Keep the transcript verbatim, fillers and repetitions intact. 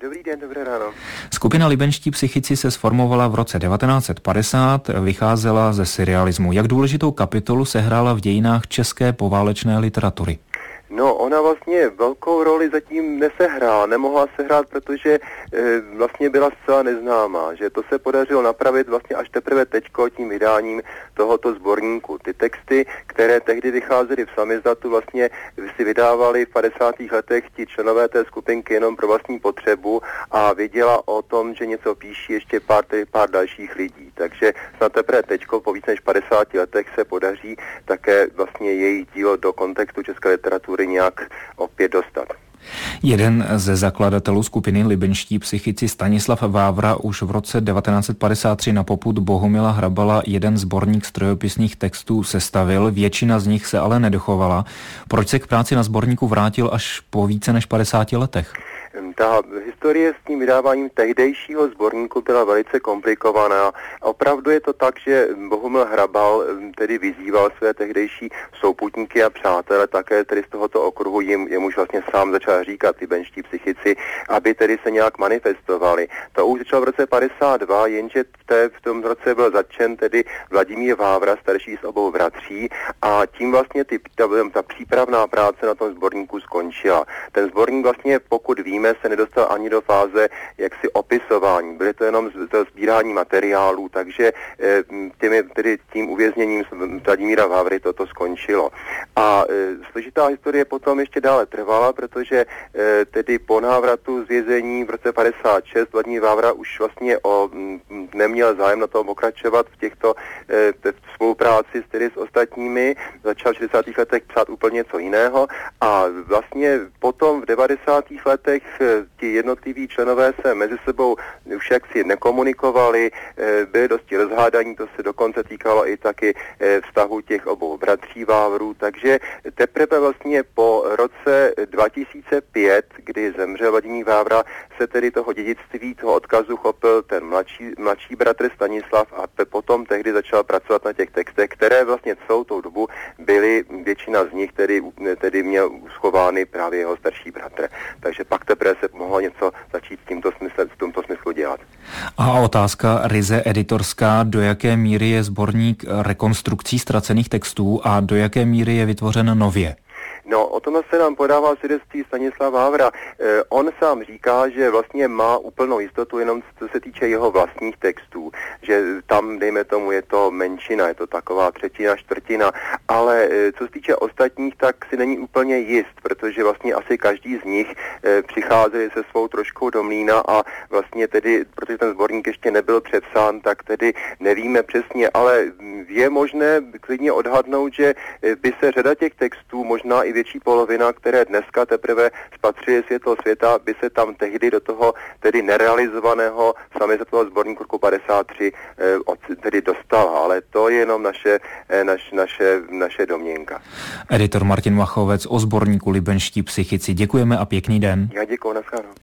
Dobrý den, dobré ráno. Skupina Libenští psychici se sformovala v roce devatenáct set padesát, vycházela ze surrealismu. Jak důležitou kapitolu sehrála v dějinách české poválečné literatury? No, ona vlastně velkou roli zatím nesehrála, nemohla sehrát, protože e, vlastně byla zcela neznámá, že to se podařilo napravit vlastně až teprve teďko tím vydáním tohoto sborníku. Ty texty, které tehdy vycházely v samizdatu, vlastně si vydávali v padesátých letech ti členové té skupinky jenom pro vlastní potřebu a věděla o tom, že něco píší ještě pár, pár dalších lidí. Takže snad teprve teďko po víc než padesáti letech se podaří také vlastně jejich dílo do kontextu české literatury nějak opět dostat. Jeden ze zakladatelů skupiny Libenští psychici Stanislav Vávra už v roce devatenáct set padesát tři na popud Bohumila Hrabala jeden sborník strojopisných textů sestavil, většina z nich se ale nedochovala. Proč se k práci na sborníku vrátil až po více než padesáti letech? Ta historie s tím vydáváním tehdejšího sborníku byla velice komplikovaná. Opravdu je to tak, že Bohumil Hrabal tedy vyzýval své tehdejší souputníky a přátele, také tedy z tohoto okruhu, jim, jemuž vlastně sám začal říkat libenští psychici, aby tedy se nějak manifestovali. To už začalo v roce padesát dva, jenže v, té, v tom roce byl zatčen tedy Vladimír Vávra, starší z obou bratří, a tím vlastně ty, ta, ta přípravná práce na tom sborníku skončila. Ten sborník vlastně, pokud víme, se nedostal ani do fáze jaksi opisování. Byly to jenom sbírání materiálů, takže těmi, tedy tím uvězněním Vladimíra Vávry toto skončilo. A e, složitá historie potom ještě dále trvala, protože e, tedy po návratu z vězení v roce padesát šest Vladimír Vávra už vlastně o, m, neměl zájem na tom pokračovat v těchto e, v spolupráci s, tedy s ostatními. Začal v šedesátých letech psát úplně něco jiného a vlastně potom v devadesátých letech ti jednotliví členové se mezi sebou už jaksi nekomunikovali, byli dosti rozhádaní, to se dokonce týkalo i taky vztahu těch obou bratří Vávrů, takže teprve vlastně po roce dva tisíce pět, kdy zemřel Vladimír Vávra, se tedy toho dědictví, toho odkazu chopil ten mladší, mladší bratr Stanislav a potom tehdy začal pracovat na těch textech, které vlastně celou tou dobu byly, většina z nich tedy, tedy měl schovány právě jeho starší bratr. Takže pak teprve se mohlo něco začít v tomto smyslu, v tomto smyslu dělat. A otázka ryze editorská, do jaké míry je sborník rekonstrukcí ztracených textů a do jaké míry je vytvořen nově? No, o tom se nám podává svědectví Stanislav Vávra. E, on sám říká, že vlastně má úplnou jistotu jenom co se týče jeho vlastních textů, že tam, dejme tomu, je to menšina, je to taková třetina, čtvrtina, ale e, co se týče ostatních, tak si není úplně jist, protože vlastně asi každý z nich e, přicházeli se svou troškou do mlýna a vlastně tedy, protože ten sborník ještě nebyl přepsán, tak tedy nevíme přesně, ale je možné klidně odhadnout, že by se řada těch textů, možná i větší polovina, které dneska teprve spatřuje světlo světa, by se tam tehdy do toho tedy nerealizovaného samizdatového sborníku roku padesát tři eh, tedy dostala, ale to je jenom naše, eh, naš, naše, naše domněnka. Editor Martin Machovec o sborníku Libenští psychici. Děkujeme a pěkný den. Já děkuji, naschledanou.